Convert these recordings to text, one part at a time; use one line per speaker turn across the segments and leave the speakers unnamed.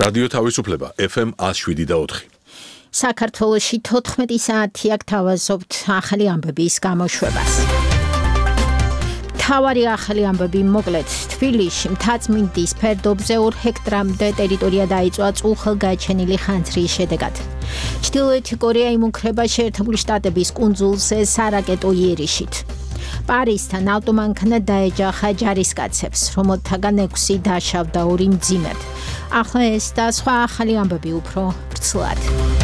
რადიო თავისუფლება FM 107.4.
საქართველოში 14 საათი აქ თავაზობთ ახალი ამბების გამოშვებას. თავარი ახალი ამბები მოკლედ თბილისში მთაწმინდის ფერდობზე 2 ჰექტრამდე ტერიტორია დაიწვა წუხელგაჩენილი ხანძრის შედეგად. ჩრდილოეთი კორეა იმუქრება შეერთებული შტატების კუნძულზე სარაკეტო იერიშით. პარიზთან ავტომანქანა დაეჯახა ჯარისკაცებს, რომელთაგან 6 დაშავდა 2 მძიმედ. ახლა ეს და სხვა ახალი ამბები უფრო ვრცლად.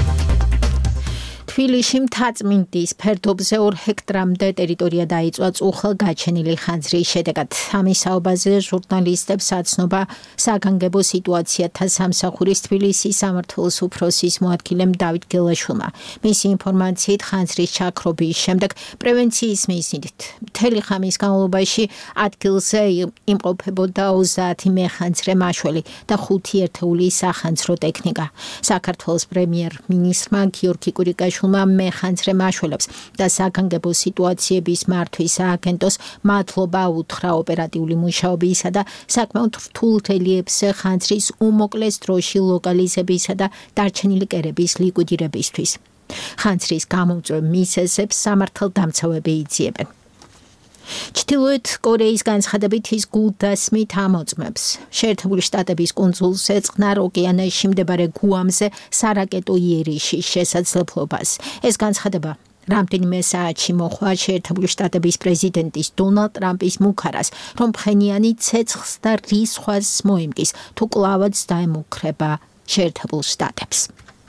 თბილისში მთაწმინდის ფერდობზე 2 ჰექტრამდე ტერიტორია დაიწვა წუხელგაჩენილი ხანძრის შედეგად. ამის საუბარზე ჟურნალისტებს აცნობა საგანგებო სიტუაციათა სამსახურის თბილისის სამმართველოს უფროსის მოადგილემ დავით გელაშვილმა. მისი ინფორმაციით ხანძრის ჩაქრობის შემდეგ პრევენციის მიზნით მთელი ხამის განმავლობაში ადგილზე იმყოფებოდა 30 მეხანძრე მაშველი და 5 ერთეული სახანძრო ტექნიკა. საქართველოს პრემიერ-მინისტრმა გიორგი კვირიკაშვილმა მეხანძრე მაშველებს და საგანგებო სიტუაციების მართვის სააგენტოს მადლობა უთხრა ოპერატიული მუშაობისა და საკმაოდ რთულ რელიეფზე ხანძრის უმოკლეს დროში ლოკალიზებისა და დარჩენილი კერების ლიკვიდირებისთვის. ხანძრის გამომწვევ მიზეზებს სამართალდამცავები იძიებენ. ჩრდილოეთ კორეის განცხადებით ის გულდასმით ამოწმებს შეერთებული შტატების კუნძულზე წყნარ ოკეანეში მდებარე გუამზე სარაკეტო იერიშის შესაძლებლობას. ეს განცხადება რამდენიმე საათში მოჰყვა შეერთებული შტატების პრეზიდენტის დონალდ ტრამპის მუქარას, რომ ფხენიანი ცეცხლს და რისხვას მოიმკის, თუ კლავაც დაემუქრება შეერთებულ შტატებს.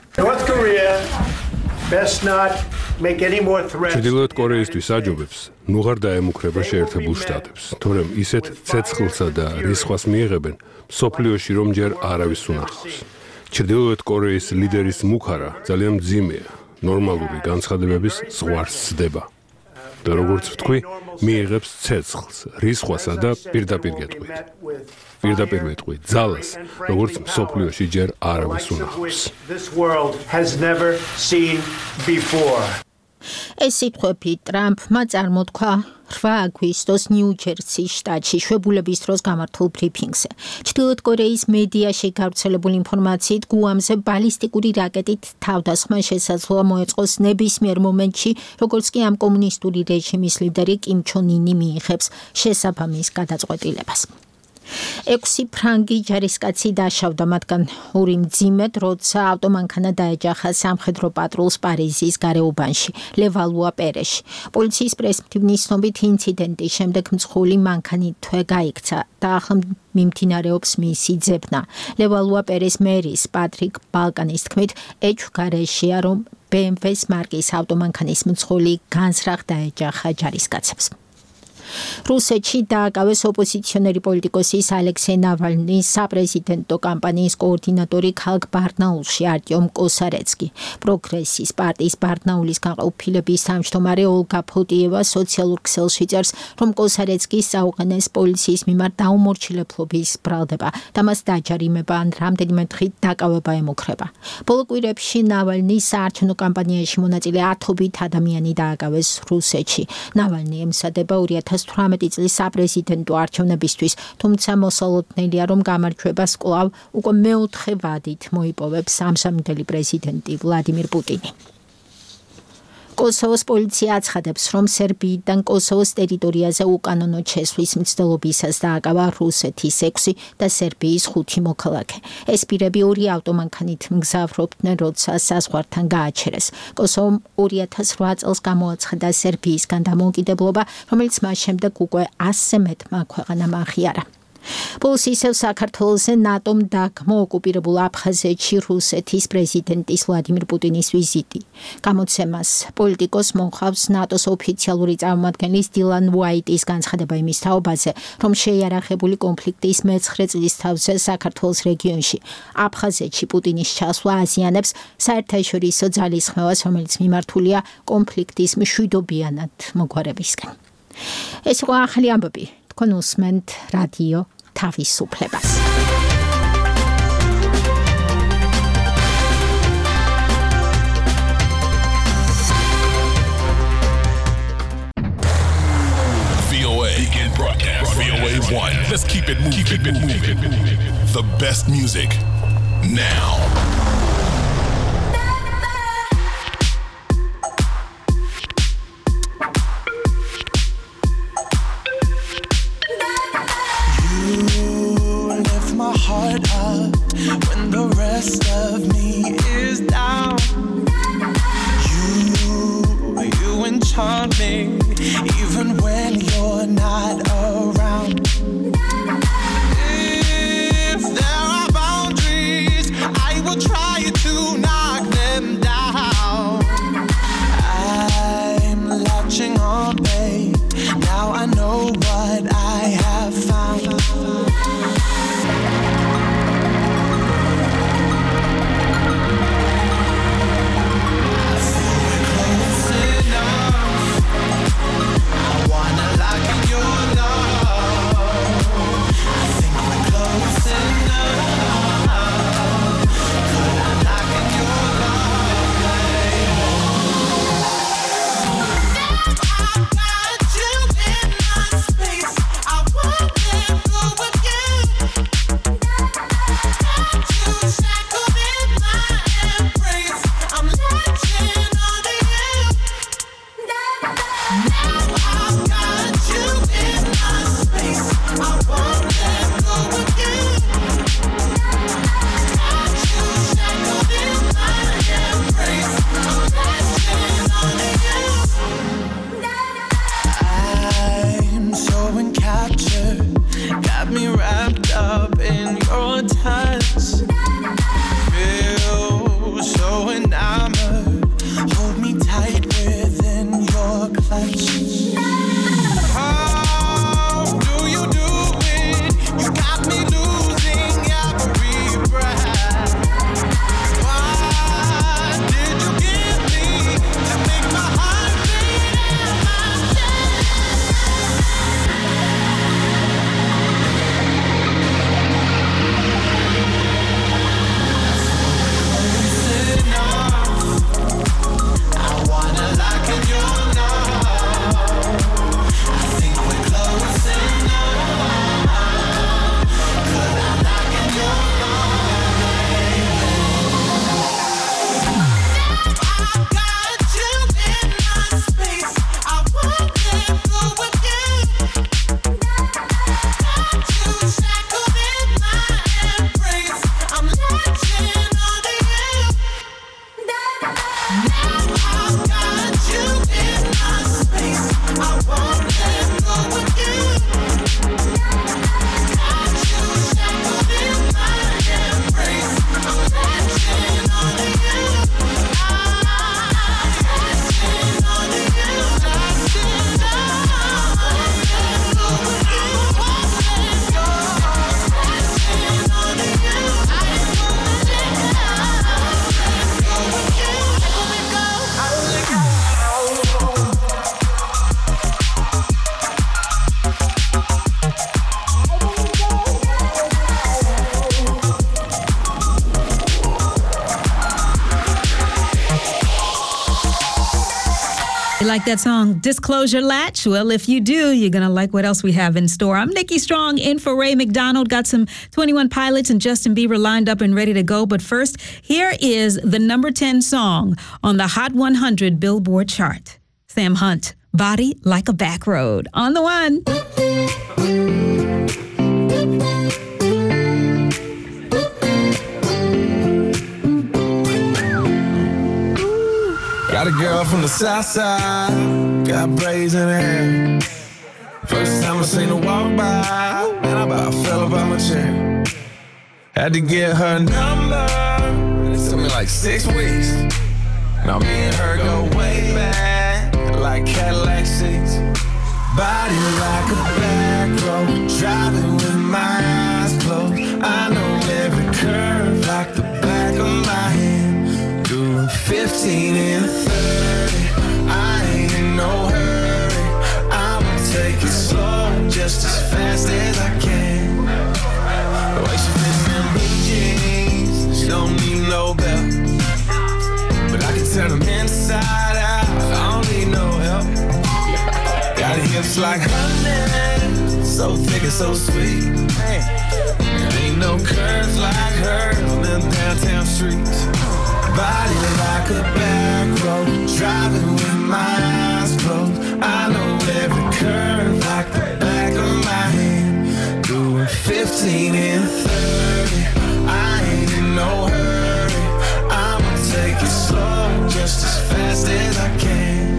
ჩრდილოეთ კორეისთვის აჯობებს ნუ ღარ დაემუქრება შეერთებულ შტატებს, თორემ ისეთ ცეცხლსა და რისხვას მიიღებენ მსოფლიოში რომ ჯერ არავის უნახავს. ჩრდილოეთ კორეის ლიდერის მუქარა ძალიან მძიმეა, ნორმალური განცხადებების ზღვარს სდება და როგორც ვთქვი, მიიღებს ცეცხლს, რისხვასა და პირდაპირ გეტყვით. პირდაპირ ვეტყვით ძალას, როგორც მსოფლიოში ჯერ არავის უნახავს.
ეს სიტყვები ტრამპმა წარმოთქვა 8 აგვისტოს ნიუ-ჯერსის შტატში შვებულების დროს გამართულ ბრიფინგზე. ჩრდილოეთ კორეის მედიაში გავრცელებული ინფორმაციით გუამზე ბალისტიკური რაკეტით თავდასხმა შესაძლოა მოეწყოს ნებისმიერ მომენტში, როგორც კი ამ კომუნისტური რეჟიმის ლიდერი კიმ ჩონ ინი მიიღებს შესაბამის გადაწყვეტილებას. 6 ფრანგი ჯარისკაცი დაშავდა, მათგან 2 მძიმედ, როცა ავტომანქანა დაეჯახა სამხედრო პატრულს პარიზის გარეუბანში, ლევალუა პერეში. პოლიციის პრესმტივნის ცნობით ინციდენტის შემდეგ მძღოლი მანქანითვე გაიქცა და ახლა მიმდინარეობს მისი ძებნა. ლევალუა პერეს მერის პატრიკ ბალკანის თქმით, ეჭვგარეშეა, რომ BMW-ს მარკის ავტომანქანის მძღოლი განზრახ დაეჯახა ჯარისკაცებს. რუსეთში დააკავეს ოპოზიციონერი პოლიტიკოსის ალექსეი ნავალნის საპრეზიდენტო კამპანიის კოორდინატორი ქალაქ ბარნაულში არტიომ კოსარეცკი. პროგრესის პარტიის ბარნაულის განყოფილების თავმჯდომარე ოლგა ფოტიევა სოციალურ ქსელში წერს, რომ კოსარეცკის საუყენეს პოლიციის მიმართ დაუმორჩილებლობის ბრალდება და მას დაჯარიმება ან რამდენიმე დღით დაკავება ემუქრება. ბოლო კვირებში ნავალნის საარჩევნო კამპანიაში მონაწილე 1000 ადამიანი დააკავეს რუსეთში. ნავალნი ემსადება 2018 წლის საპრეზიდენტო არჩევნებისთვის, თუმცა მოსალოდნელია, რომ გამარჯვებას კვლავ უკვე მეოთხე ვადით მოიპოვებს ამჟამინდელი პრეზიდენტი ვლადიმირ პუტინი. კოსოვოს პოლიცია აცხადებს, რომ სერბიიდან კოსოვოს ტერიტორიაზე უკანონო შესვლის მცდელობისას დააკავა რუსეთის 6 და სერბიის 5 მოქალაქე. ეს პირები 2 ავტომანქანით მგზავრობდნენ, როცა საზღვართან გააჩერეს. კოსოვომ 2008 წელს გამოაცხადა სერბიისგან დამოუკიდებლობა, რომელიც მას შემდეგ უკვე 100-ზე მეტმა ქვეყანამ აღიარა. ბოლოს ისევ საქართველოსზე ნატომ დაგმო ოკუპირებულ აფხაზეთში რუსეთის პრეზიდენტის ვლადიმირ პუტინის ვიზიტი. გამოცემას პოლიტიკოს მოხავს ნატოს ოფიციალური წარმომადგენლის დილან უაიტის განცხადება იმის თაობაზე, რომ შეიარაღებული კონფლიქტის მე-9 წლისთავზე საქართველოს რეგიონში აფხაზეთში პუტინის ჩასვლა აზიანებს საერთაშორისო ძალისხმევას, რომელიც მიმართულია კონფლიქტის მშვიდობიანად მოგვარებისკენ. ეს იყო ახალი ამბები. თქვენ უსმენთ რადიო თავისუფლებას.
VOA Weekend Broadcast. VOA 1. Let's keep it moving. The best music now.
My heart up when the rest of me is down. You enchant me even when you're not around. If there are boundaries, I will try to knock them down. I'm latching on, babe. Now I know what I have found.
Like that song, Disclosure Latch? Well, if you do, you're going to like what else we have in store. I'm Nikki Strong, in for Ray McDonald. Got some 21 Pilots and Justin Bieber lined up and ready to go. But first, here is the number 10 song on the Hot 100 Billboard chart. Sam Hunt, Body Like a Back Road. On the one.
Got a girl from the south side, got braids in her hair. First time I seen her walk by, man, I about fell up out my chair. Had to get her number, it took me like 6 weeks. Now me and her go way back, like Cadillac seats. Body like a back road, driving with my eyes closed. I know every curve like the back of my hand. Doing 15 and 30, I ain't in no hurry. I'ma take it slow, just as fast as I can. The way she fits in blue jeans, she don't need no belt. But I can turn them inside out, I don't need no help. Got hips like honey, so thick and so sweet. There ain't no curves like hers on them downtown streets. Body like a back road, driving with my eyes closed. I know every curve like the back of my hand. Doing 15 and 30, I ain't in no hurry. I'ma take it slow, just as fast as I can.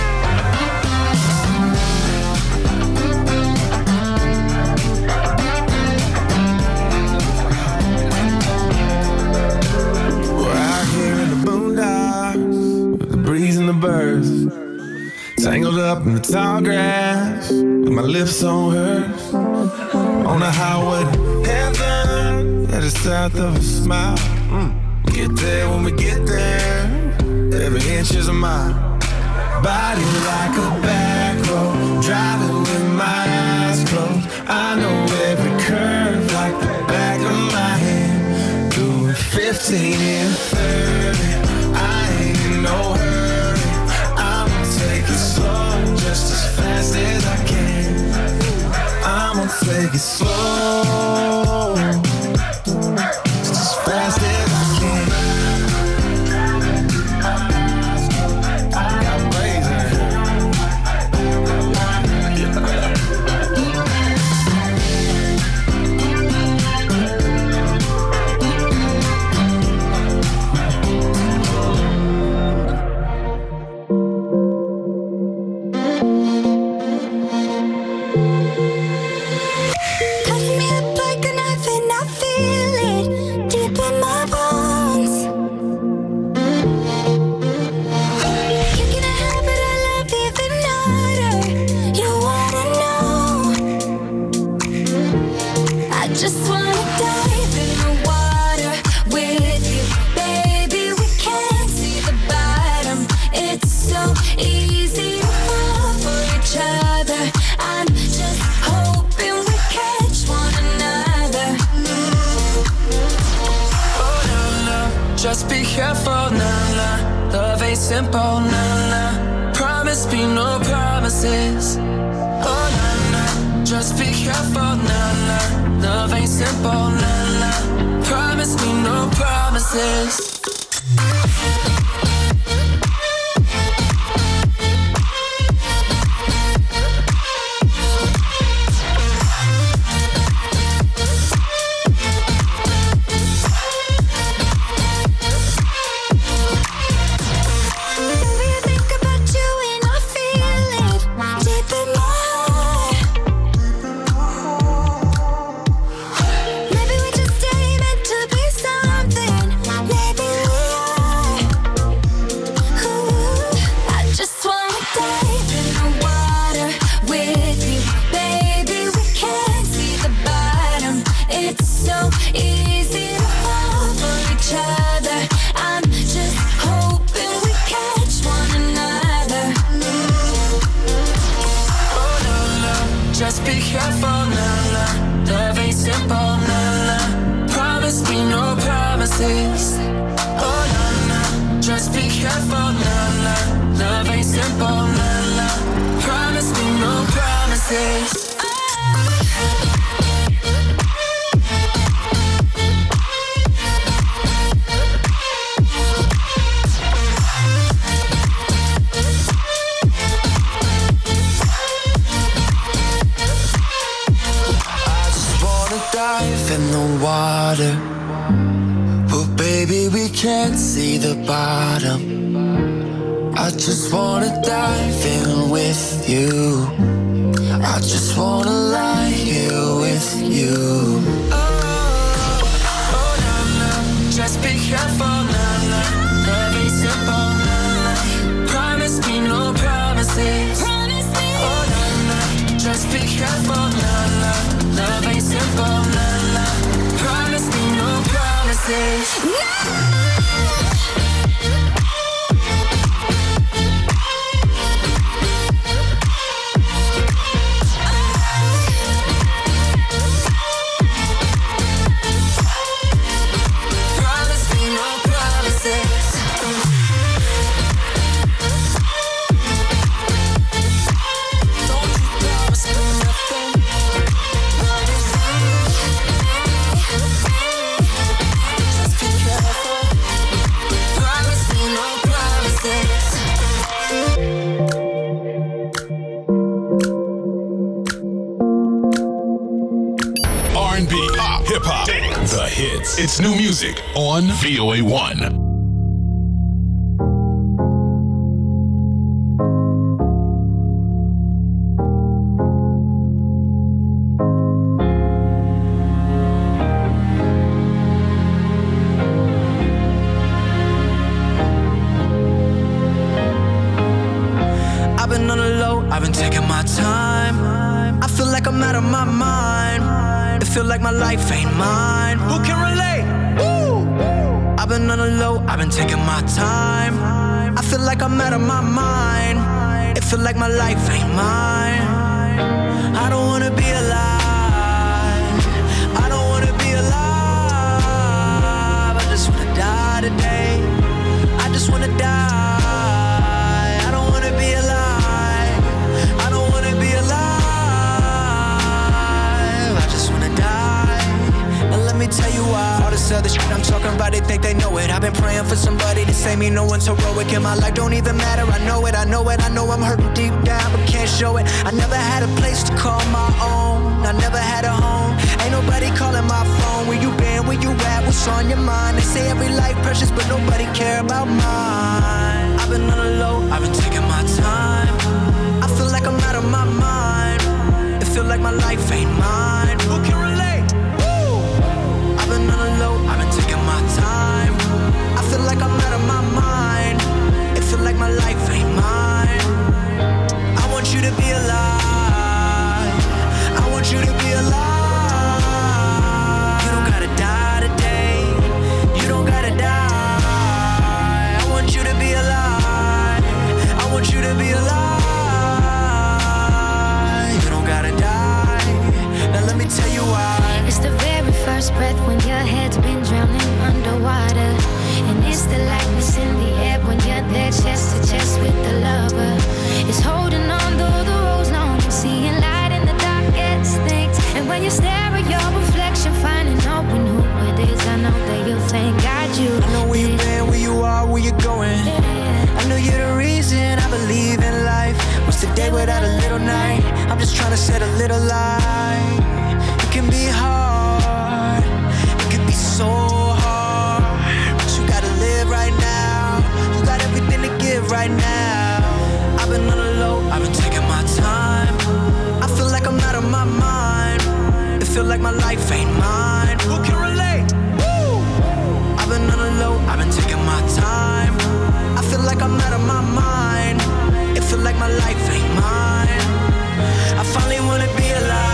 Breeze and the birds, tangled up in the tall grass, with my lips on hers, on the highway to heaven, at the south of a smile. Get there when we get there, every inch is a mile. Body like a back road, driving with my eyes closed. I know every curve like the back of my hand. Doing 15 and 30, I ain't in no hurry. Take it slow, just as fast as I can. I'ma take it slow, just as fast as I can. Got blazing.
Just be careful, nah, nah. Love ain't simple, nah, nah. Promise me no promises. Oh, nah, nah. Just be careful, nah, nah. Love ain't simple, nah, nah. Promise me no promises. Just be careful, nah, nah. Love ain't simple, nah, nah. Promise me no promises. Oh, nah, nah. Just be careful, nah, nah. Love ain't simple, nah, nah. Promise me no promises. In the water, but baby we can't see the bottom. I just wanna dive in with you. I just wanna lie here with you. Oh, oh, nah, nah. Just be careful, nah, nah. Love ain't simple, nah, nah. Promise me no promises. Oh, nah, nah. Just be careful, nah, nah. Love ain't simple, nah, nah. Promise me no promises. No!
R&B, pop, hip-hop, dance, the hits. It's new music on VOA1.
I've been taking my time. I feel like I'm out of my mind. It feel like my life ain't mine. Who can relate? Woo! I've been on the low, I've been taking my time. I feel like I'm out of my mind. It feel like my life ain't mine. I don't wanna be alive. I don't wanna be alive. I just wanna die today. I just wanna die. I don't wanna be alive. Tell you why. All this other shit I'm talking about, they think they know it. I've been praying for somebody to save me. No one's heroic in my life, don't even matter. I know it, I know it, I know I'm hurting deep down, but can't show it. I never had a place to call my own. I never had a home. Ain't nobody calling my phone. Where you been, where you at, what's on your mind? They say every life precious, but nobody care about mine. I've been on the low, I've been taking my time. I feel like I'm out of my mind. It feel like my life ain't mine. Who can relate? I've been on the low, I've been taking my time. I feel like I'm out of my mind. It feel like my life ain't mine. I want you to be alive. I want you to be alive. You don't gotta die today. You don't gotta die. I want you to be alive. I want you to be alive. You don't gotta die. Now let me tell you why.
It's the very first breath when your head's been drowning underwater. And it's the lightness in the air when you're there chest to chest with the lover. It's holding on though the road's long and seeing light in the darkest things. And when you stare at your reflection, finding out when who it is, I know that you'll thank God you.
I know where you've been, where you are, where you're going. I know you're the reason I believe in life. What's the day without a little night? I'm just trying to set a little light. It can be hard, it can be so hard, but you gotta live right now. You got everything to give right now. I've been on the low, I've been taking my time. I feel like I'm out of my mind. It feel like my life ain't mine. Who can relate? Woo! I've been on the low, I've been taking my time. I feel like I'm out of my mind. It feel like my life ain't mine. I finally wanna be alive.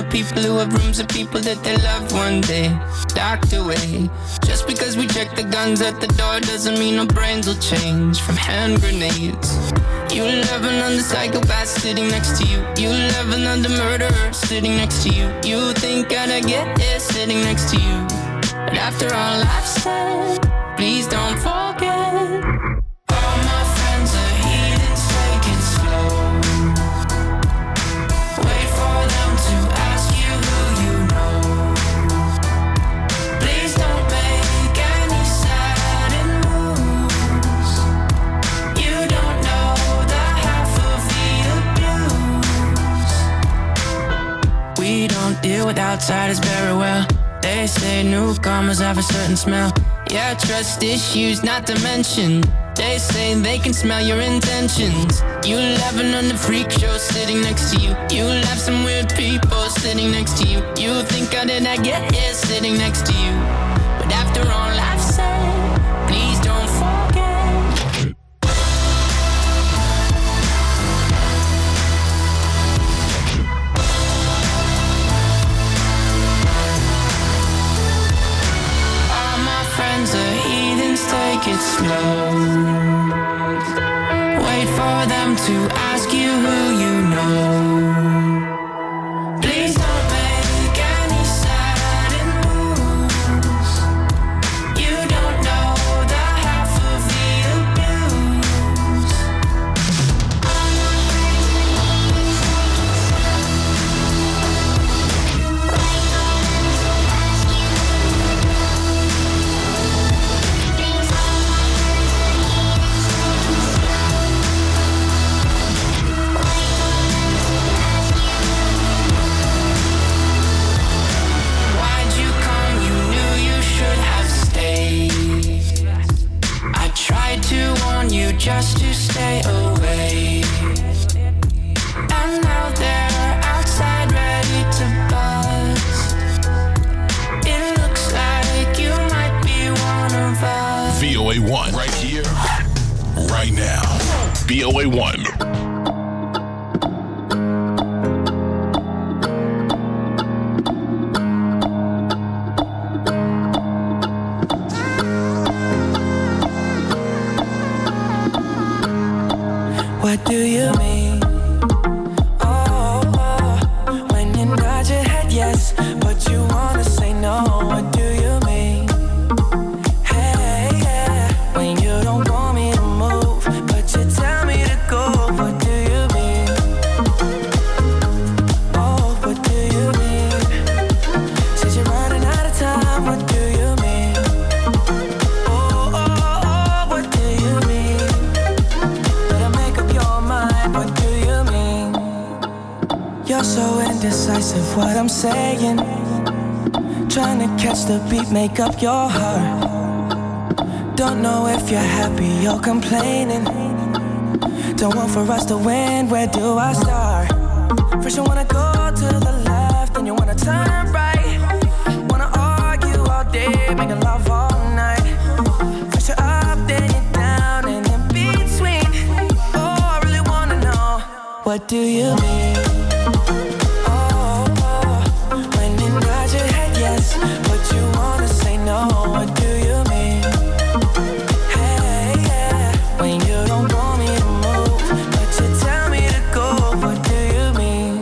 people who have rooms of people that they love one day locked away. Just because we check the guns at the door doesn't mean our brains will change from hand grenades. You love another psychopath sitting next to you. You love another murderer sitting next to you. You think I'd get here sitting next to you. But after all I've said, please don't forget. All my friends are heathens, take it slow. Wait for them to ask you who you know. Please don't make any sudden moves. You don't know the half of the abuse. We don't deal with outsiders very well. They say newcomers have a certain smell. Yeah, trust issues not to mention. They say they can smell your intentions. You laughing on the freak show sitting next to you. You laugh some weird people sitting next to you. You think how did I get here sitting next to you. But after all I've said, please don't forget. Take it slow. Wait for them to ask you who you know. Please don't make any sudden moves. You don't know the half of the abuse. Just to stay away. And now they're outside ready to bust. It looks like you might be one of us.
VOA1 right here, right now. VOA1.
What do you mean? Oh, when you nod your head yes, but you wanna say no. What do you mean? Hey, yeah, when you don't want me to move, but you tell me to go. What do you mean? Oh, what do you mean? Said you're running out of time. What do you mean? Oh, what do you mean? What do you mean? You're so indecisive, what I'm saying. Trying to catch the beat, make up your heart. Don't know if you're happy or complaining. Don't want for us to win, where do I start? First you wanna go to the left, then you wanna turn right. Wanna argue all day, making love all night. First you're up, then you're down, and in between. What do you mean? Oh, when you nod your head yes, but you wanna say no. What do you mean? Hey, yeah, when you don't want me to move, but you tell me to go. What do you mean?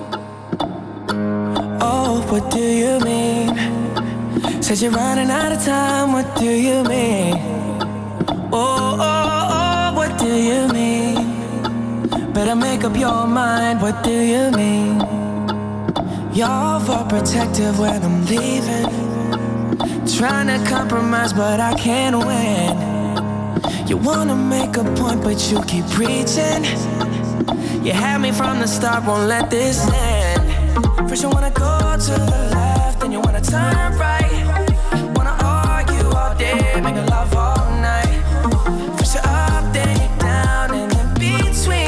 Oh, what do you mean? Said you're running out of time. What do you mean? Oh, what do you mean? Better make up your mind, what do you mean? You're overprotective when I'm leaving. Trying to compromise, but I can't win. You wanna make a point, but you keep preaching. You had me from the start, won't let this end. First you wanna go to the left, then you wanna turn right. Wanna argue all day, making love all night. First you're up, then you're down, and in between.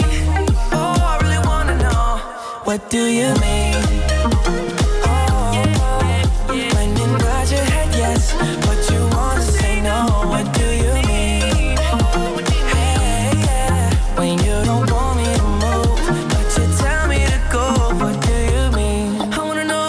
What do you mean? Oh, when you nod your head yes, but you wanna say no. What do you mean? Hey, yeah, when you don't want me to move, but you tell me to go. What do you mean? I wanna know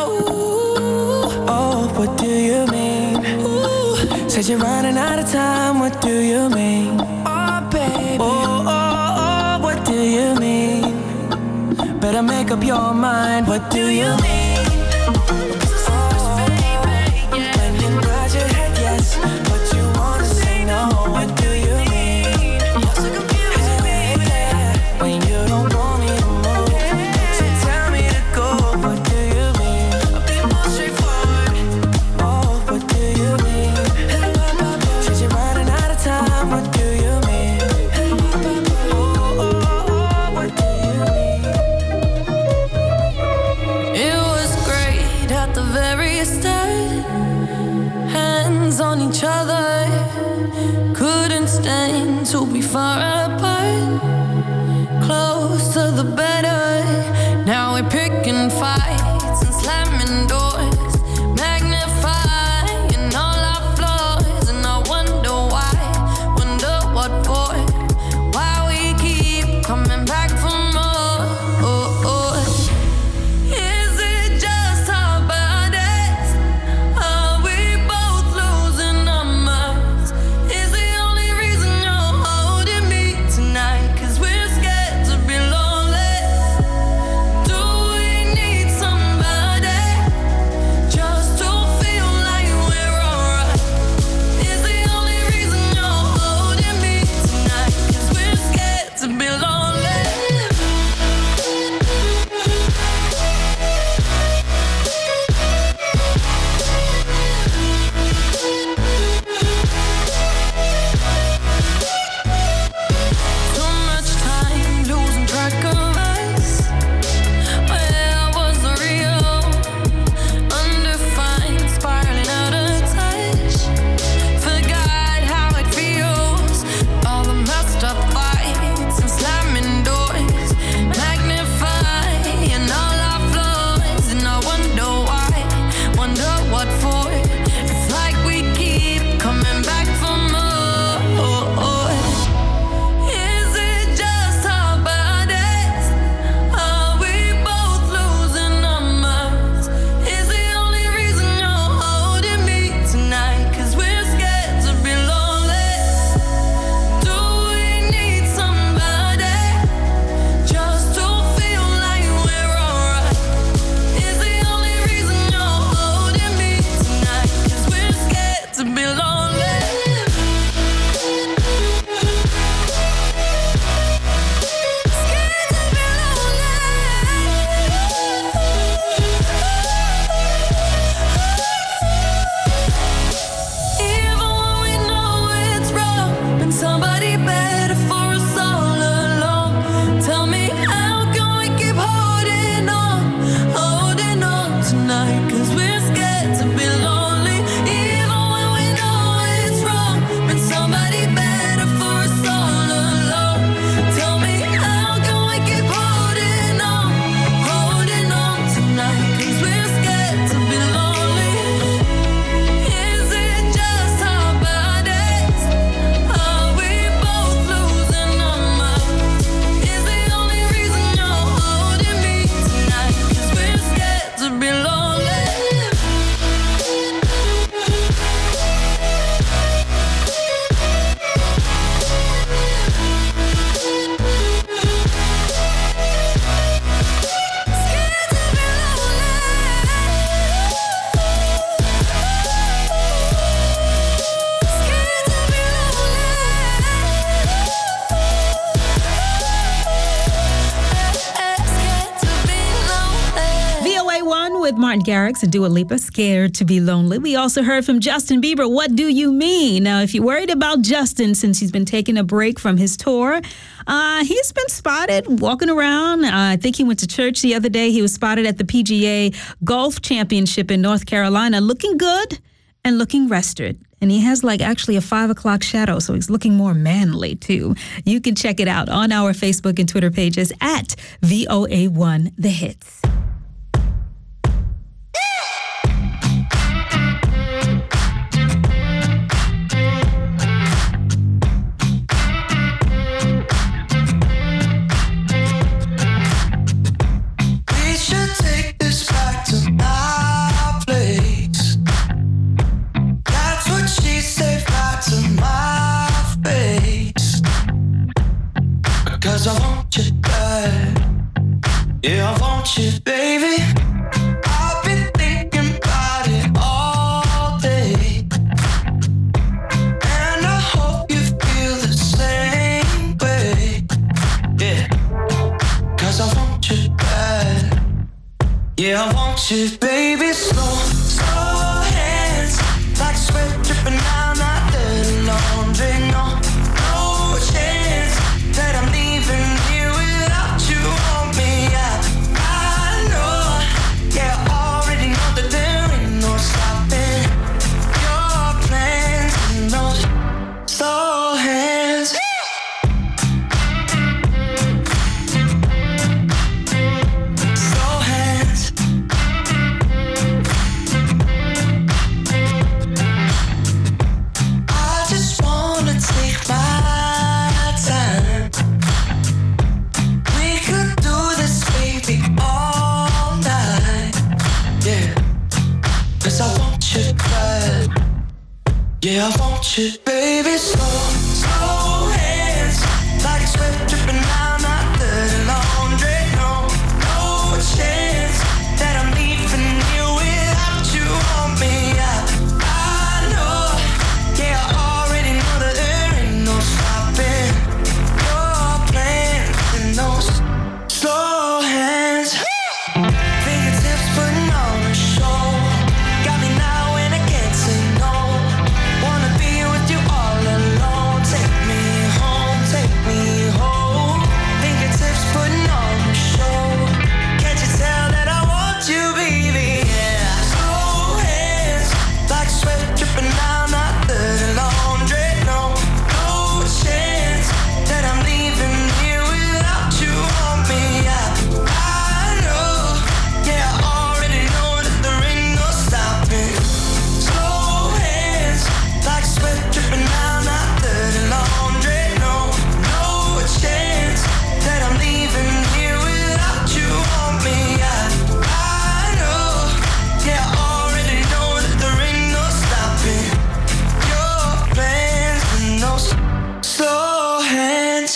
Says you're running out of time, what do you mean? Oh, baby. Oh, what do you mean? Better make up your mind, what do you mean? When you nod your head yes, but you wanna say no, what do you mean? You're so confused, baby. When you don't want me to move, but you tell me to go, what do you mean? I'll be more straightforward. Oh, what do you mean? Says you're running out of time, what do you mean? Oh, what do you mean? It was great at the very start. Hands on each other, couldn't stand to be far apart. Closer the better. Now we're picking fights and slamming doors, magnifying all our flaws, and I wonder why, wonder what for, why we keep coming back for more. Is it just our bodies? Are we both losing our minds? Is the only reason you're holding me tonight? 'Cause we're scared to be lonely. Do we need somebody just to feel like we're alright? Is the only reason you're holding me tonight? 'Cause we're scared to be lonely. Too much time losing track of us. Where was the real? Undefined, spiraling out of touch. Forgot how it feels. All the messed up fights and slamming doors, magnifying all our flaws, and I wonder why, wonder what for. It's like we keep coming back for more. Is it just our bodies? Are we both losing our minds? Is the only reason you're holding me tonight? 'Cause we're scared to be lonely. Do we need somebody just to feel like we're alright? Is the only reason you're holding me tonight? 'Cause we're scared to be lonely. Even when we know it's wrong, been somebody better for us all along. Tell me, how can we keep holding on tonight? 'Cause we're scared to be lonely. Even when we know it's wrong, been somebody better for us all along. Tell me, how can we keep holding on tonight? 'Cause we're scared to be lonely. Is it just our bodies? Are we both losing our minds? Is the only reason you're holding me tonight? 'Cause we're scared to be lonely.
VOA1 with Martin Garrix and Dua Lipa, Scared to Be Lonely. We also heard from Justin Bieber, What Do You Mean? Now, if you're worried about Justin since he's been taking a break from his tour, he's been spotted walking around. I think he went to church the other day. He was spotted at the PGA Golf Championship in North Carolina, looking good and looking rested. And he has actually a 5 o'clock shadow, so he's looking more manly too. You can check it out on our Facebook and Twitter pages at VOA1 The Hits.
Say Yeah, I want you, baby. I've been thinking about it all day, and I hope you feel the same way. Yeah, 'cause I want you bad. Yeah, I want you, baby. Slow, slow hands, like sweat dripping down my dirty laundry. No, no chance that I'm leaving here without you on me. I know, yeah, I already know that there ain't no stopping your plans in those slow hands. Slow hands. I just wanna take my time. We could do this, baby, all night. Yeah, 'cause I want you bad. Yeah, I want you, baby. Slow, slow hands, like sweat dripping down my dirty laundry. No, no chance that I'm leaving you without you on me. I know, yeah, I already know that there ain't no stopping your plans in those slow hands. Fingertips putting on a show, got me now and I can't say no. Wanna be with you all alone. Take me home, take me home. Fingertips putting on a show. Can't you tell that I want you, baby? Yeah. Slow hands, like sweat dripping down my dirty laundry. No, no chance that I'm leaving here without you on me. I know, yeah, I already know that there ain't no stopping. Slow hands, like sweat dripping down my dirty laundry. No, no chance that I'm leaving here without you on me. I know, yeah, I already know that there ain't no stopping your plans in those slow hands.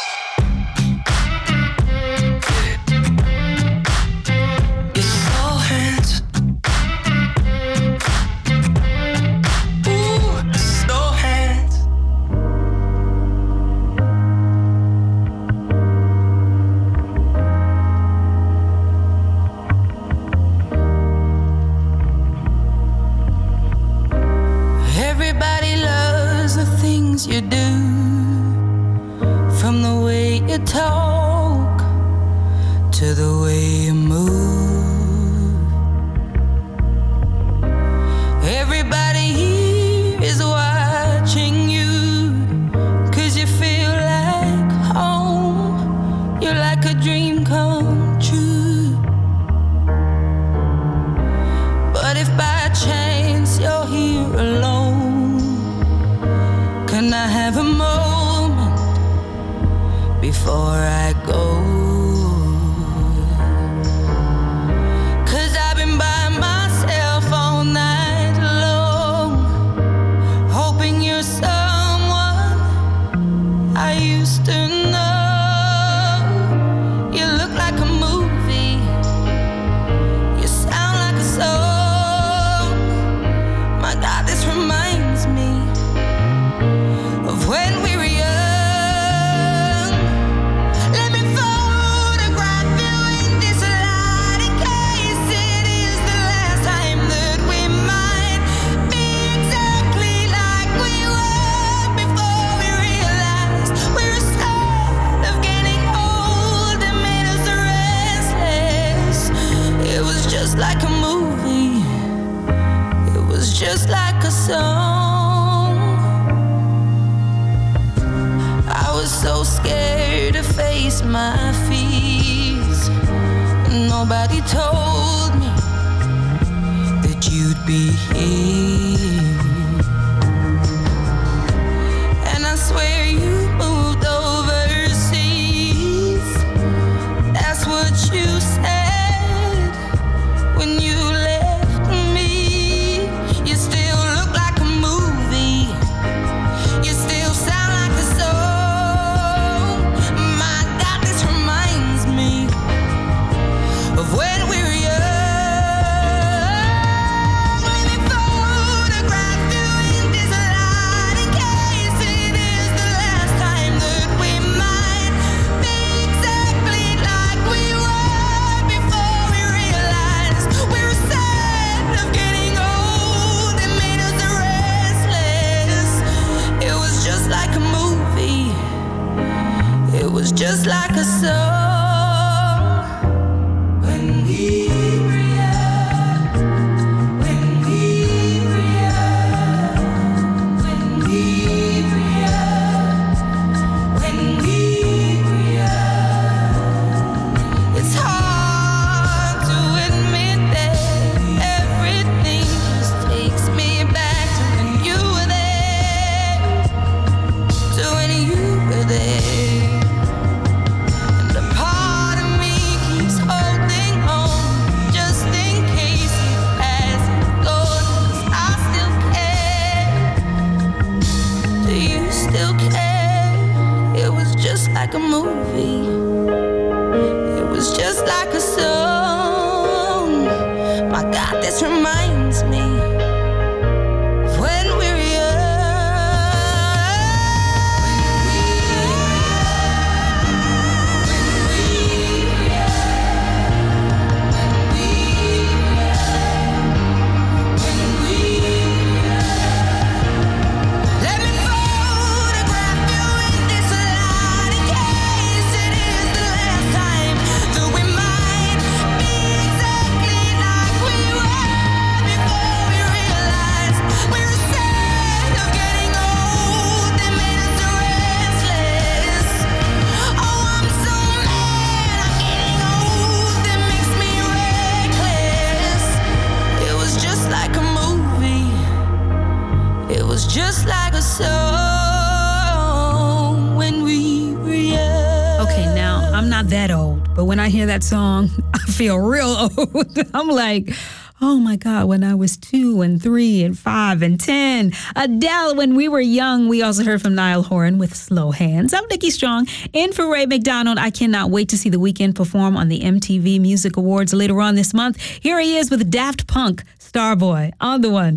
Your slow hands. Ooh, slow hands. Everybody loves the things you do, from the way you talk to the way you move. Everybody here is watching you, 'cause you feel like home. You're like a dream come true. But if by chance you're here alone, can I have a moment before I go? 'Cause I've been by myself all night long, hoping you're someone I used to know. You look like a movie, you sound like a song. My God, this reminds me of when we were young. Let me photograph you in this light, in case it is the last time that we might be exactly like we were before we realized we're a start of getting old and made us restless. It was just like a movie, it was just like a song. I was so scared to face my fears. Nobody told me that you'd be here. And I swear you moved overseas. That's what you said when you left me. You still look like a movie. You still sound like a song. My God, this reminds me
like a song. My God, this reminds me of when we were just like a song when we were young.
Okay, now, I'm not that old, but when I hear that song, I feel real old. I'm like, oh my God, when I was 2 and 3 and 5 and 10. Adele, When We Were Young. We also heard from Niall Horan with Slow Hands. I'm Nikki Strong, in for Ray McDonald. I cannot wait to see The Weeknd perform on the MTV Music Awards later on this month. Here he is with Daft Punk, Starboy, on the one.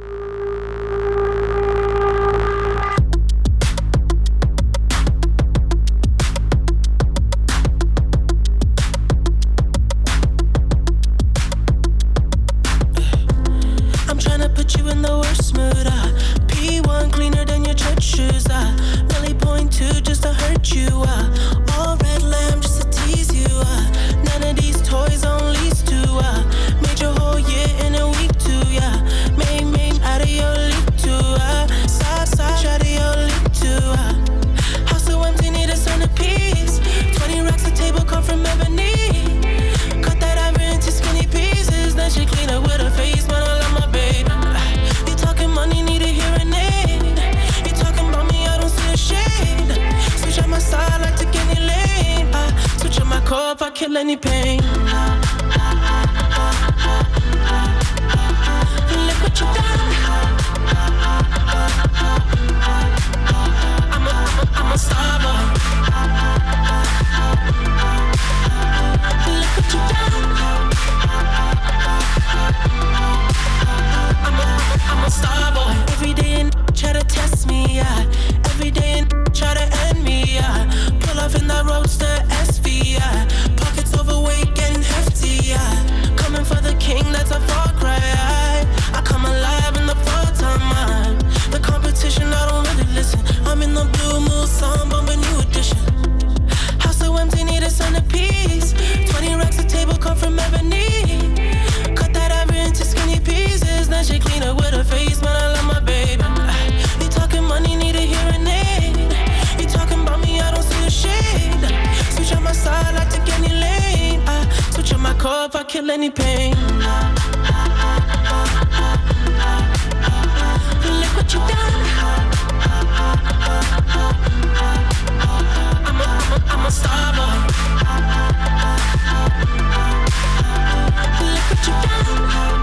Put you in the worst mood, P1 cleaner than your church shoes, Really point to just to hurt you, all red lamb just to tease you, none of these toys on lease to, made your whole year in a week too, yeah, made out of your league too, side out of your league too, house so empty, need a centerpiece, 20 racks a table come from ebony, cut that ivory into skinny pieces, then she clean up with her face, man, I love my baby. Money need a hearing aid. You talking about me, I don't see a shade. Switch on my side, like take any lane. Switch on my core if I kill any pain. Look what you done. I'm a star boy. Look what you done. I'm a star boy. Every day and try to test me, yeah. Every day and try to end me, yeah. Pull off in that roadster SV, yeah. Pockets overweight, getting hefty, yeah. Coming for the king, that's a far cry. I come alive in the fall time, the competition, I don't really listen. I'm in the blue mood, song, bumping new edition. House so empty, need a centerpiece. 20 racks a table come from ebony. Cut that ivory into skinny pieces, then she clean up with her face, man, I love my baby. You talking money, need a hearing aid. You talking about me, I don't see a shade. Switch on my side, I take any lane. Switch on my core if I kill any pain. Look what you done. I'm a star boy. Look what you done.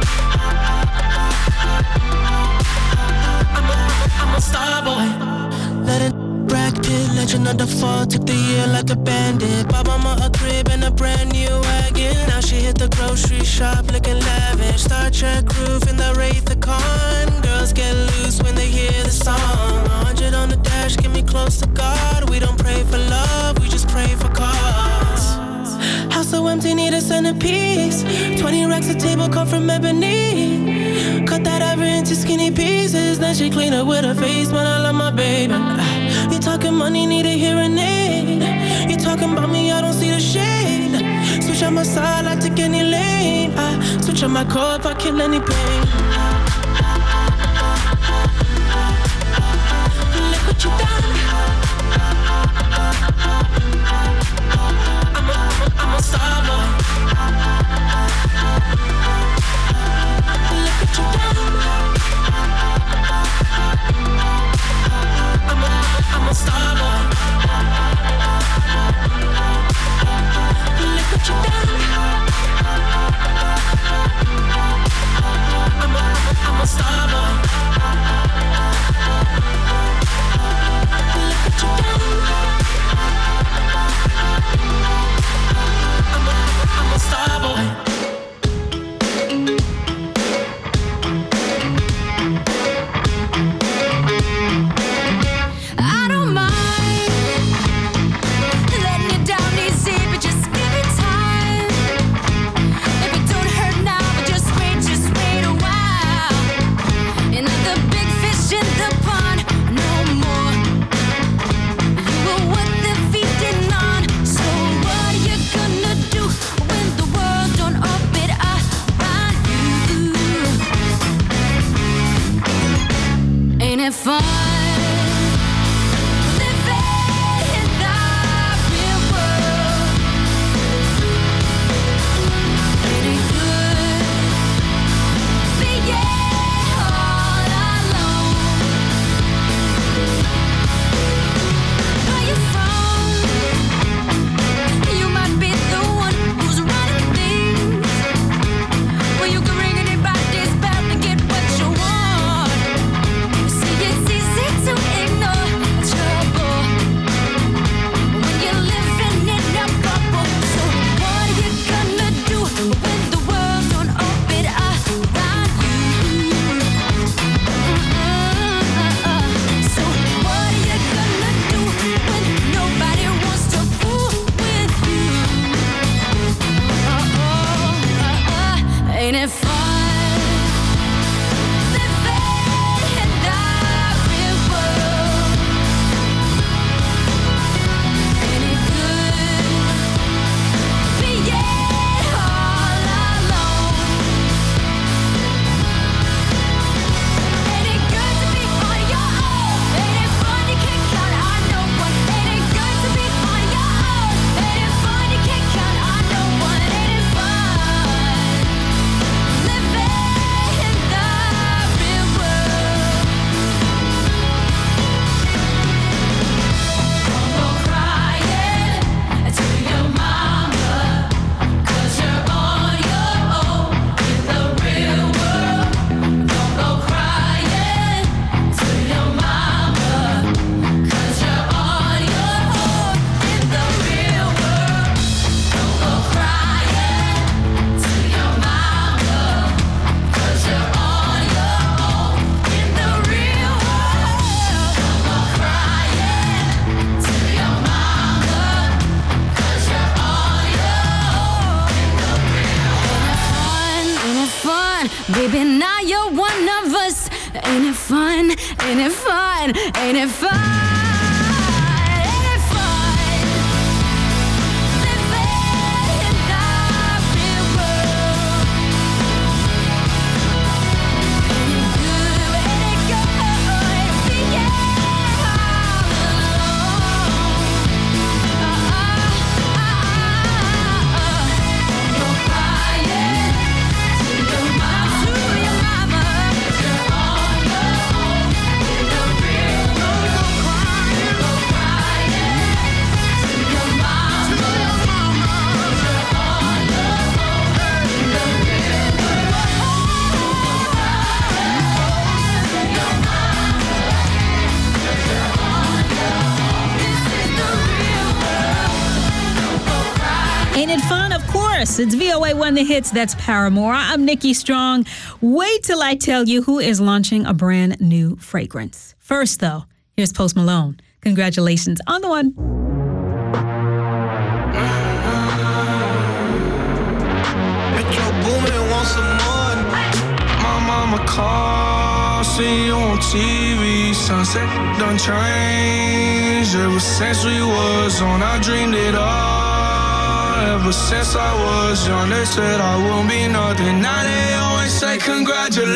I'm a star boy. Let it Brad Pitt, legend of the fall. Took the year like a bandit. Bought mama a crib and a brand new wagon. Now she hit the grocery shop looking lavish. Star Trek roof in the Wraith the Con. Girls get loose when they hear the song. 100 on the dash, get me close to God. We don't pray for love, we just pray for cause. House so empty, need a centerpiece. 20 racks a table come from ebony. Cut that ivory into skinny pieces, then she clean up with her face, man, I love my baby. You talking money, need a hearing aid. You talking about me, I don't see the shade. Switch on my side, I take any lane. Switch on my core if I kill any pain. Look what you done. I'm a star boy. Look what you done. I'm a star boy. Look what you done. I'm a star boy. Look what you done.
Baby, now you're one of us. Ain't it fun? Ain't it fun? Ain't it fun?
Ain't it fun? Of course. It's VOA One The Hits. That's Paramore. I'm Nikki Strong. Wait till I tell you who is launching a brand new fragrance. First, though, here's Post Malone. Congratulations on the one.
Metro Boomin want some more. My mama called, see you on TV. Sunset done changed. Ever since we was on, I dreamed it all. Ever since I was young, they said I won't be nothing. Now they always say congratulations.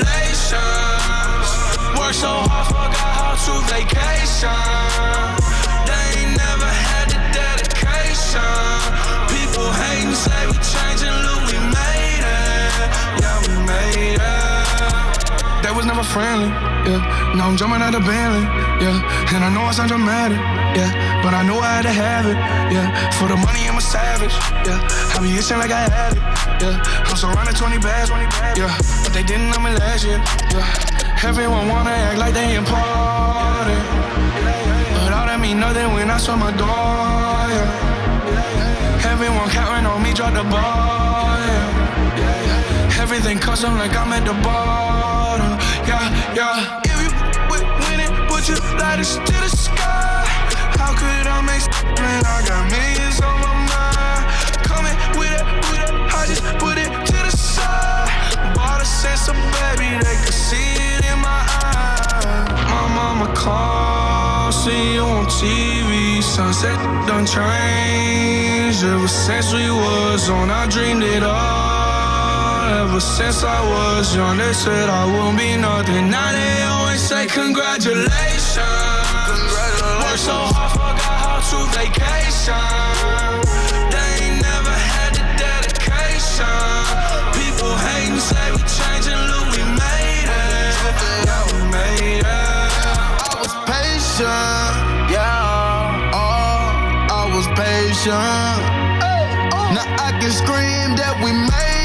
Worked so hard, forgot how to vacation. They ain't never had the dedication. People hating, say we changing, look, we made it. Yeah, we made it. They was never friendly, yeah. Now I'm jumping out of Bentley, yeah. And I know I sound dramatic, yeah. But I know I had to have it, yeah. For the money, I'm a savage, yeah. I be itching like I had it, yeah. I'm surrounded 20 bags, yeah. But they didn't know me last year, yeah. Everyone wanna act like they important, but all that mean nothing when I saw my door, yeah. Everyone counting on me, drop the ball, yeah. Everything custom like I'm at the bottom, yeah. If you win it, put your lighters to the sky. How could I make when I got millions on my mind? Coming with it, I just put it to the side. Bought a sense of baby, they could see it in my eyes. My mama called, see you on TV. Sunset done changed. Ever since we was on, I dreamed it all. Ever since I was young, they said I won't be nothing. Now they always say congratulations. Worked so hard, forgot how to vacation. They ain't never had the dedication. People hating, say we changing, look, we made it. Yeah, we made it. I was patient, yeah. Oh, I was patient. Now I can scream that we made it.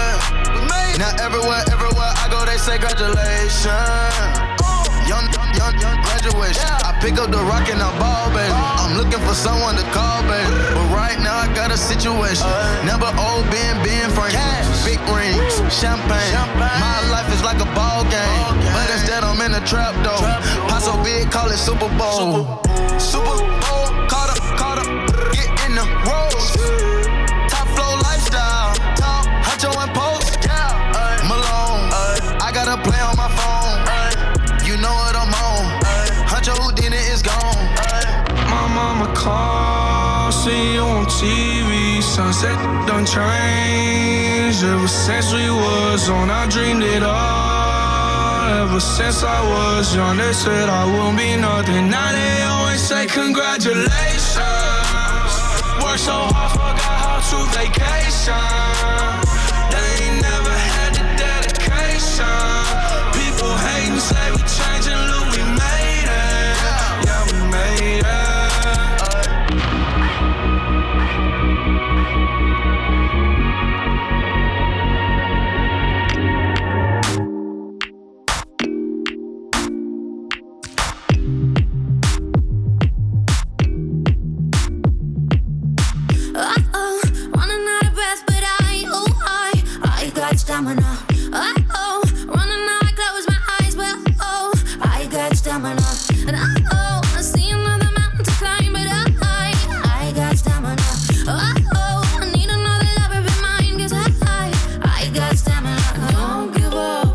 Now everywhere I go, they say congratulations. Young graduation. I pick up the rock and I ball, baby. I'm looking for someone to call, baby. But right now I got a situation. Never old Ben Franklin. Big rings, champagne. My life is like a ball game. But instead I'm in a trap though. Pot so big, call it Super Bowl. Super Bowl, caught up, get in the rolls. Top flow lifestyle, top, Huncho and Post. Malone, I got a play on my phone. You know what I'm on. Huncho Houdini is gone. My mama called, see you on TV. Sunset done changed. Ever since we was on, I dreamed it all. Ever since I was young, they said I won't be nothing. Now they always say congratulations. Worked so hard, forgot how to vacation. They ain't never had the dedication. People hating, say we changing, look, we made it. Yeah, we made it.
Running out of breath, but I got stamina. Running out, I close my eyes, but I got stamina. And I see another mountain to climb, but I got stamina. I need another lover be mine, 'cause I got stamina. Don't give up.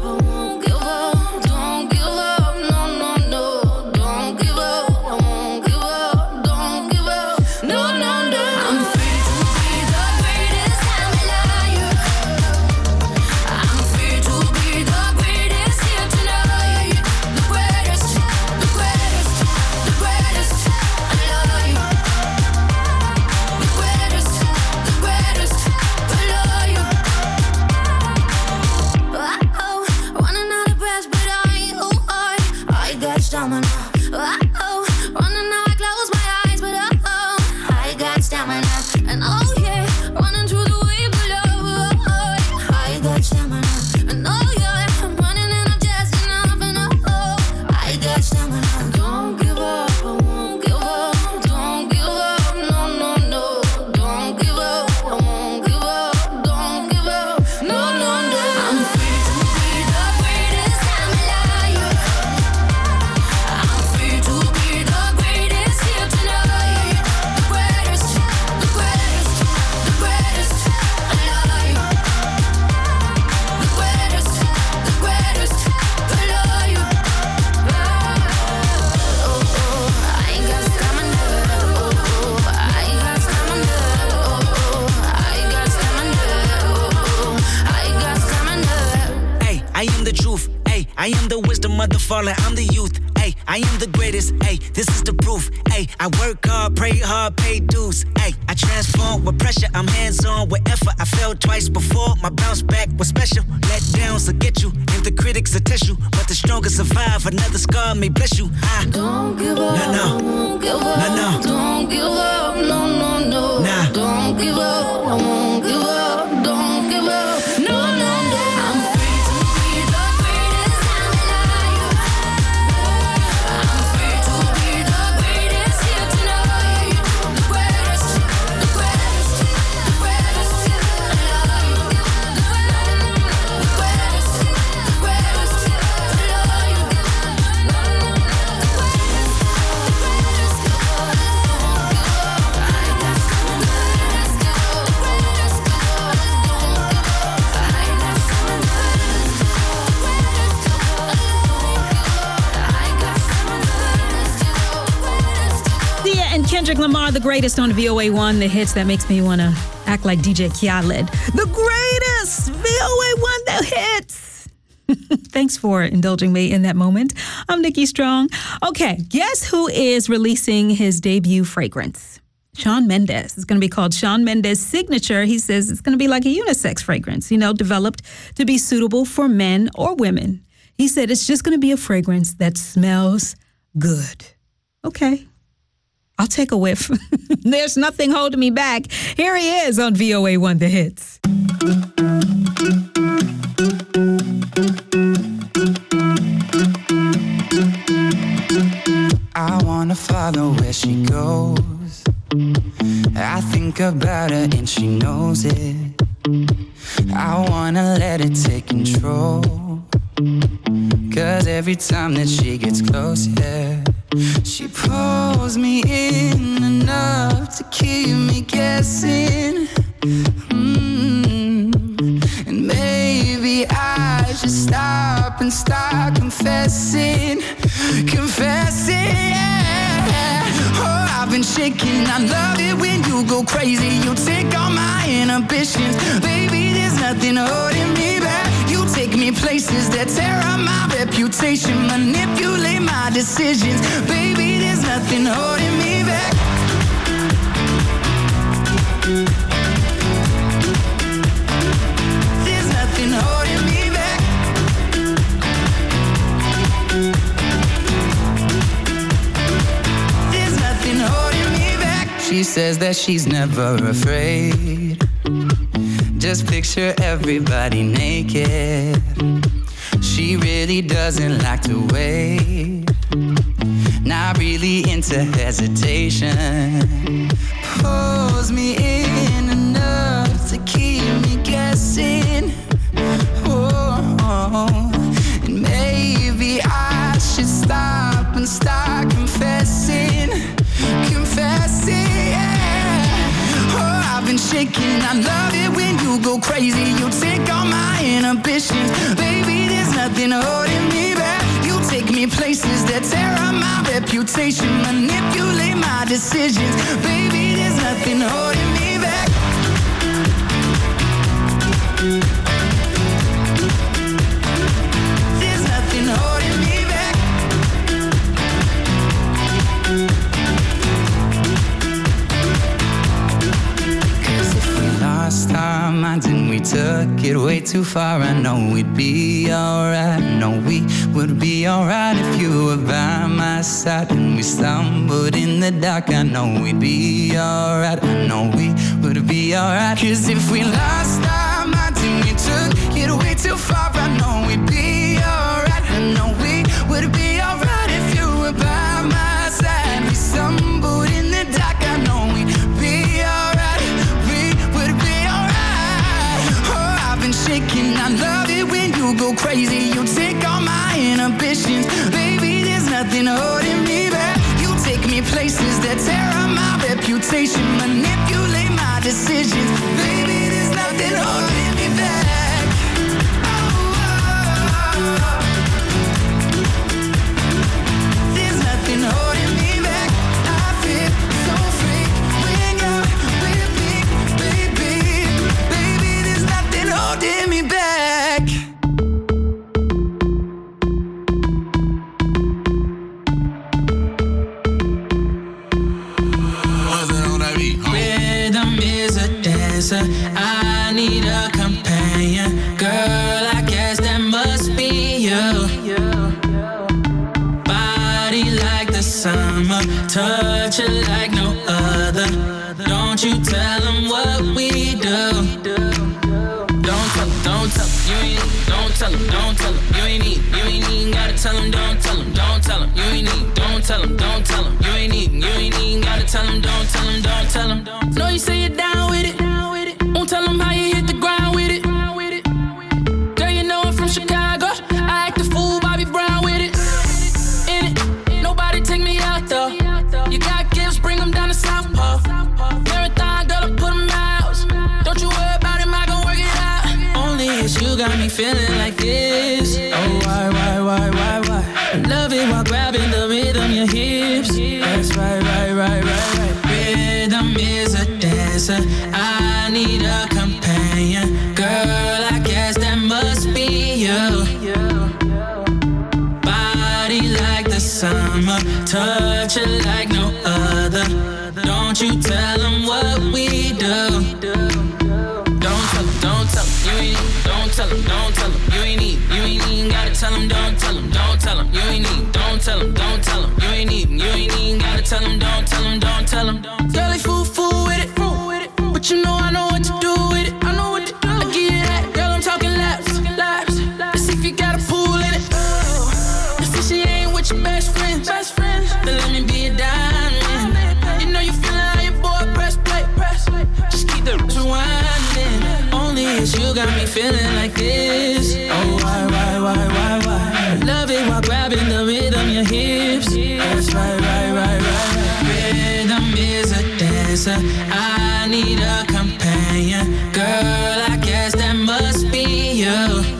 I am the wisdom of the fallen, I'm the youth. Ay, I am the greatest. Ay, this is the proof. Ay, I work hard, pray hard, pay dues. Ay, I transform with pressure, I'm hands-on with effort. I fell twice before, my bounce back was special. Let downs will get you, and the critics will test you. But the strongest survive, another scar may bless you.
Don't give up,
no.
Don't give up,
No.
Don't give up, no.
Nah.
Don't give up, I won't give up. Don't give up, no. I'm free to be the greatest I'm alive. I'm free to be the greatest here tonight. The greatest alive. The greatest alive.
Kendrick Lamar, The Greatest on VOA1, the hits that makes me want to act like DJ Khaled. The greatest! VOA1, the hits! Thanks for indulging me in that moment. I'm Nikki Strong. Okay, guess who is releasing his debut fragrance? Shawn Mendes. It's going to be called Shawn Mendes Signature. He says it's going to be like a unisex fragrance, developed to be suitable for men or women. He said it's just going to be a fragrance that smells good. Okay. I'll take a whiff. There's nothing holding me back. Here he is on VOA1 The Hits.
I wanna follow where she goes. I think about her and she knows it. I wanna let it take control. 'Cause every time that she gets close, yeah, she pulls me in enough to keep me guessing. And maybe I should stop and start confessing. Yeah. Oh, I've been shaking. I love it when you go crazy. You take all my inhibitions. Baby, there's nothing holding me back. You take me places that tear up my reputation, manipulate my decisions. Baby, there's nothing holding me back. There's nothing holding me back. There's nothing holding me back. She says that she's never afraid. Just picture everybody naked. She really doesn't like to wait. Not really into hesitation. Pulls me in enough to keep me guessing. Oh, and maybe I should stop and start confessing. Yeah. Oh, I've been shaking. I love it when you go crazy. You take all my inhibitions. Baby, there's nothing holding me back. You take me places that tear up my reputation, manipulate my decisions. Baby, there's nothing holding me back. There's nothing holding me back. Lost our minds and we took it way too far. I know we'd be alright. I know we would be alright if you were by my side. And we stumbled in the dark. I know we'd be alright. I know we would be alright. 'Cause if we lost our minds and we took it way too far, I know we'd be alright. I know we would be alright if you were by my side. We stumbled in the dark. I know we'd be alright. Shaking, I love it when you go crazy. You take all my inhibitions. Baby, there's nothing holding me back. You take me places that tear up my reputation, manipulate my decisions. Baby, there's nothing holding me back. There's nothing holding me back. I feel so free when you're with me, baby. Baby, there's nothing holding me back.
a companion. Girl, I guess that must be you. Body like the summer, touch it like no other. Don't you tell them what we do. Don't tell them, you ain't need. Don't tell them, you ain't need. You ain't even gotta tell them, don't tell them, you ain't need. Don't tell them, you ain't even gotta tell them, don't tell them. Know you say you're down with it. Won't tell them how you hit the ground with it. Girl, you know I'm from Chicago. I act a fool, Bobby Brown with it. In it, nobody take me out though. You got gifts, bring them down to South Pole. Marathon, girl, I put them out. Don't you worry about him, I gon' work it out. Only it's you got me feeling like this. Oh, why? I love it while grabbing the rhythm, your hips. That's right. Rhythm is a dancer. I need a companion. Girl, I guess that must be you. Body like the summer, touch it like no other. Don't you tell them what we do. Don't tell them, you ain't need. Don't tell them, you ain't need. You ain't even gotta tell them, don't tell them, you ain't need. Don't tell them, you ain't need. You ain't even gotta tell them, don't tell them. Girl, they fool with it, but you know I know what to do with it. I give you that, girl, I'm talking laps. Let's see if you got a pool in it. Let's see she ain't with your best friends. Then let me be a diamond. You know you feeling how your boy press play. Just keep the rewinding. Only it's you got me feeling like this. Oh, why? I love it while grabbing the rhythm, your hips. That's right. Rhythm is a dancer. I need a companion. Girl, I guess that must be you.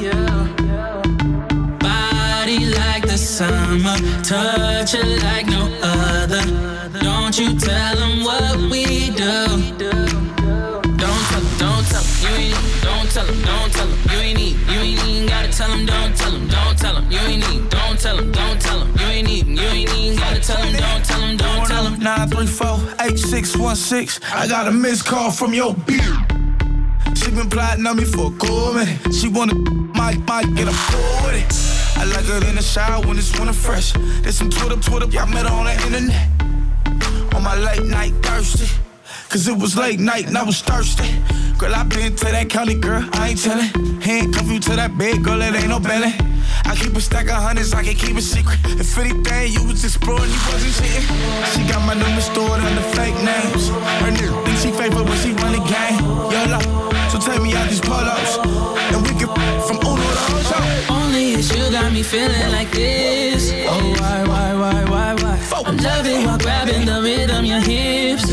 Body like the summer, touch it like no other. Don't you tell them what we do. Don't tell them, you ain't need. Don't tell them, you ain't need. You ain't even gotta tell them, don't tell them, you ain't need. Don't tell them, you ain't need. You ain't even gotta tell them, don't tell them.
934-8616. I got a missed call from your beard. She been plotting on me for a cool minute. She wanna might get a fool with it. I like her in the shower when it's winter fresh. There's some Twitter, y'all met her on the internet. On my late night thirsty. Cause it was late night and I was thirsty. Girl, I been to that county, girl, I ain't tellin'. Handcuff you to that bed, girl, it ain't no belly. I keep a stack of hundreds, I can keep a secret. If anything, you was exploring, you wasn't cheating. She got my number stored under fake names. Her nigga think she fake, but when she run the game, YOLO. So take me out these polos, and we can from Uno to Ocho.
Only it's you got me feeling like this. Oh, why? I'm loving while grabbing the rhythm, your hips.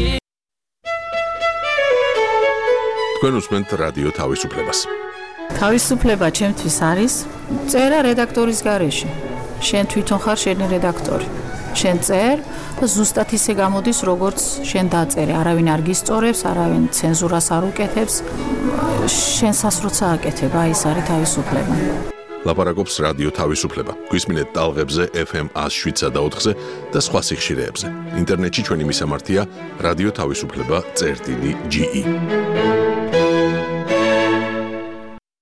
თქვენ უსმენთ რადიო თავისუფლებას.
თავისუფლება ჩემთვის არის წერა რედაქტორის გარეშე. შენ თვითონ ხარ შენი რედაქტორი. შენ წერ და ზუსტად ისე გამოდის, როგორც შენ დაწერე. არავინ არ გისწორებს, არავინ ცენზურას არ უკეთებს. შენსას როცა აკეთებ, აი ეს არის თავისუფლება.
ლაპარაკობს რადიო თავისუფლება. გვისმინეთ ტალღებზე FM 107.4-ზე და სხვა სიხშირეებზე. ინტერნეტში ჩვენი მისამართია რადიო თავისუფლება.ge.